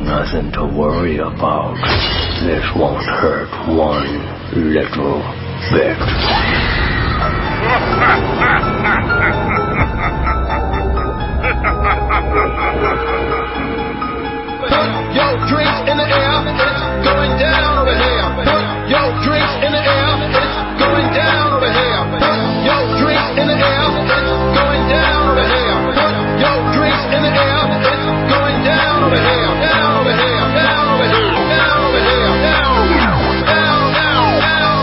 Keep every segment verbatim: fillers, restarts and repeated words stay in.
nothing to worry about. This won't hurt one little bit. Put your drinks in the air, it's going down over here. Put your drinks in the air, it's going down over here. Put your drinks in the air, it's going down over here. Put your drinks in the air, it's going down over here. Down over here, down over here, down over here, down, down, down, down,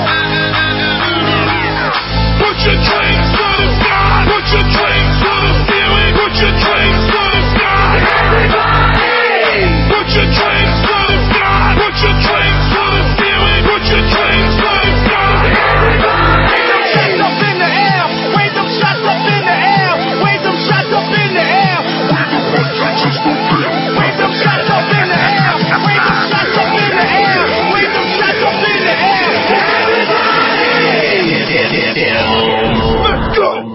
down. Put your drinks to the sky. Put your drinks to the ceiling. Put your drinks to the sky. Everybody. Put your drinks to the sky. Put your drinks to the ceiling. Put your drinks to the sky. Everybody. Wave them shots up in the air. Wave them shots up in the air. Wave them shots up in the air. Wave them shots up in the air. Wave them shots up in the air. Wave them shots up in the air. Everybody. Let's go.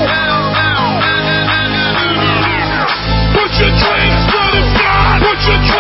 Put your drinks to the sky. Put your